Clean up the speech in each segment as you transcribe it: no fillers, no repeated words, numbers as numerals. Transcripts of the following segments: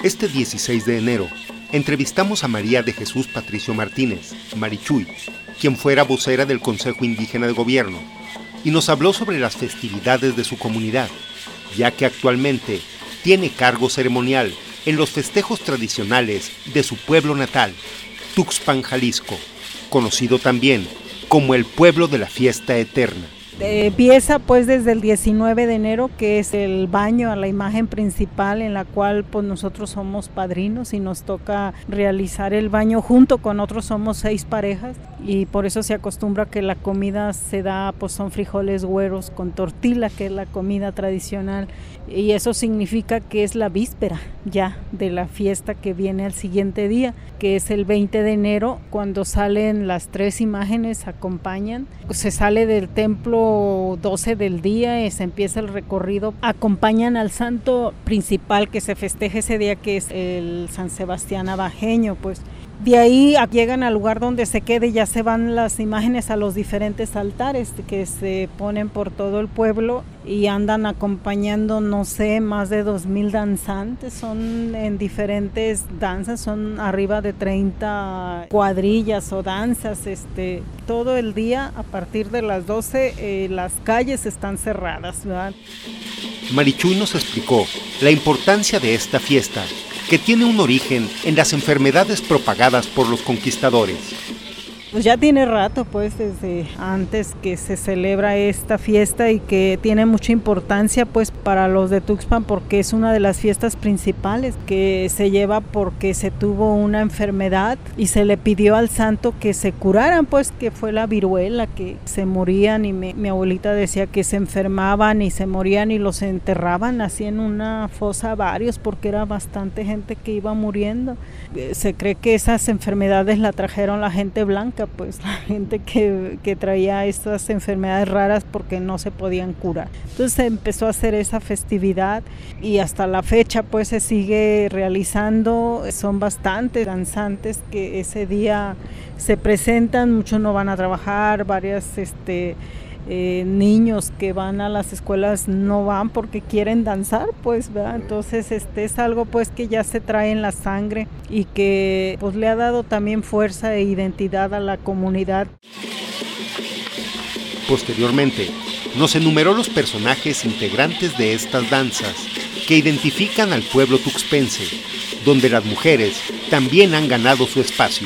Este 16 de enero, entrevistamos a María de Jesús Patricio Martínez, Marichuy, quien fuera vocera del Consejo Indígena de Gobierno, y nos habló sobre las festividades de su comunidad, ya que actualmente tiene cargo ceremonial en los festejos tradicionales de su pueblo natal, Tuxpan, Jalisco, conocido también como el pueblo de la fiesta eterna. Empieza pues desde el 19 de enero, que es el baño a la imagen principal, en la cual pues nosotros somos padrinos y nos toca realizar el baño junto con otros. Somos 6 parejas y por eso se acostumbra que la comida se da, pues son frijoles güeros con tortilla, que es la comida tradicional, y eso significa que es la víspera ya de la fiesta que viene al siguiente día, que es el 20 de enero, cuando salen las 3 imágenes, acompañan. Se sale del templo 12 del día y se empieza el recorrido. Acompañan al santo principal que se festeja ese día, que es el San Sebastián Abajeño, pues. De ahí llegan al lugar donde se quede, ya se van las imágenes a los diferentes altares que se ponen por todo el pueblo y andan acompañando, no sé, más de 2,000 danzantes. Son en diferentes danzas, son arriba de 30 cuadrillas o danzas. Todo el día a partir de las 12 las calles están cerradas, ¿verdad? Marichuy nos explicó la importancia de esta fiesta, que tiene un origen en las enfermedades propagadas por los conquistadores. Pues ya tiene rato, pues desde antes que se celebra esta fiesta, y que tiene mucha importancia pues para los de Tuxpan, porque es una de las fiestas principales que se lleva porque se tuvo una enfermedad y se le pidió al santo que se curaran, pues que fue la viruela, que se morían, y mi abuelita decía que se enfermaban y se morían y los enterraban así en una fosa varios, porque era bastante gente que iba muriendo. Se cree que esas enfermedades la trajeron la gente blanca, pues la gente que traía estas enfermedades raras porque no se podían curar. Entonces se empezó a hacer esa festividad y hasta la fecha pues se sigue realizando. Son bastantes danzantes que ese día se presentan, muchos no van a trabajar, varias niños que van a las escuelas no van porque quieren danzar, pues, ¿verdad? Entonces es algo pues que ya se trae en la sangre y que pues le ha dado también fuerza e identidad a la comunidad. Posteriormente, nos enumeró los personajes integrantes de estas danzas que identifican al pueblo tuxpense, donde las mujeres también han ganado su espacio.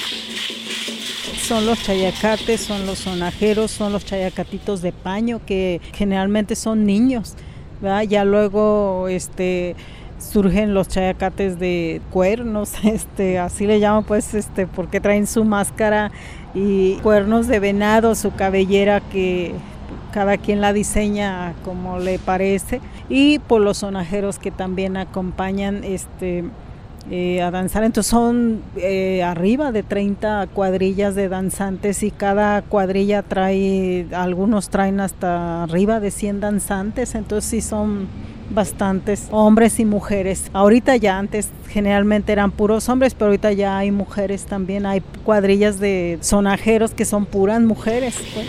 Son los chayacates, son los sonajeros, son los chayacatitos de paño, que generalmente son niños, ¿verdad? Ya luego surgen los chayacates de cuernos, así le llaman pues, porque traen su máscara y cuernos de venado, su cabellera que cada quien la diseña como le parece, y por los sonajeros que también acompañan a danzar. Entonces son arriba de 30 cuadrillas de danzantes, y cada cuadrilla algunos traen hasta arriba de 100 danzantes, entonces sí son bastantes hombres y mujeres. Ahorita ya, antes generalmente eran puros hombres, pero ahorita ya hay mujeres también, hay cuadrillas de sonajeros que son puras mujeres, pues.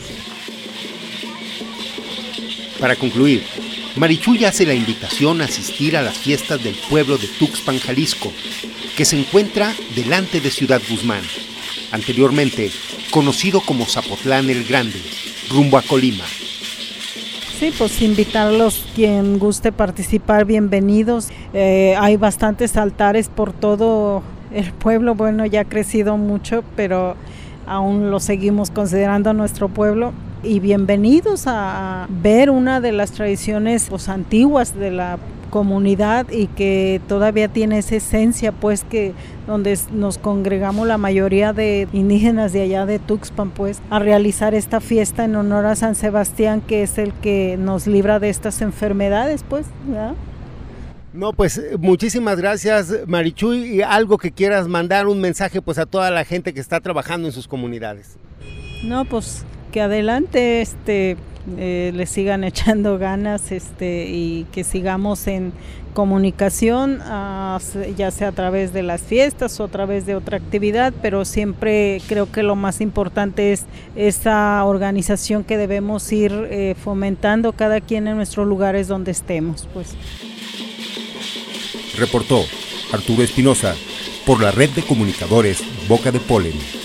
Para concluir, Marichuy hace la invitación a asistir a las fiestas del pueblo de Tuxpan, Jalisco, que se encuentra delante de Ciudad Guzmán, anteriormente conocido como Zapotlán el Grande, rumbo a Colima. Sí, pues invitarlos, quien guste participar, bienvenidos. Hay bastantes altares por todo el pueblo. Bueno, ya ha crecido mucho, pero aún lo seguimos considerando nuestro pueblo. Y bienvenidos a ver una de las tradiciones pues antiguas de la comunidad, y que todavía tiene esa esencia, pues, que donde nos congregamos la mayoría de indígenas de allá de Tuxpan, pues, a realizar esta fiesta en honor a San Sebastián, que es el que nos libra de estas enfermedades, pues, ¿verdad? No, pues muchísimas gracias, Marichuy, y algo que quieras mandar, un mensaje pues a toda la gente que está trabajando en sus comunidades. No, pues que adelante, le sigan echando ganas, y que sigamos en comunicación, ya sea a través de las fiestas o a través de otra actividad, pero siempre creo que lo más importante es esa organización que debemos ir fomentando cada quien en nuestros lugares donde estemos, pues. Reportó Arturo Espinosa, por la Red de Comunicadores Boca de Polen.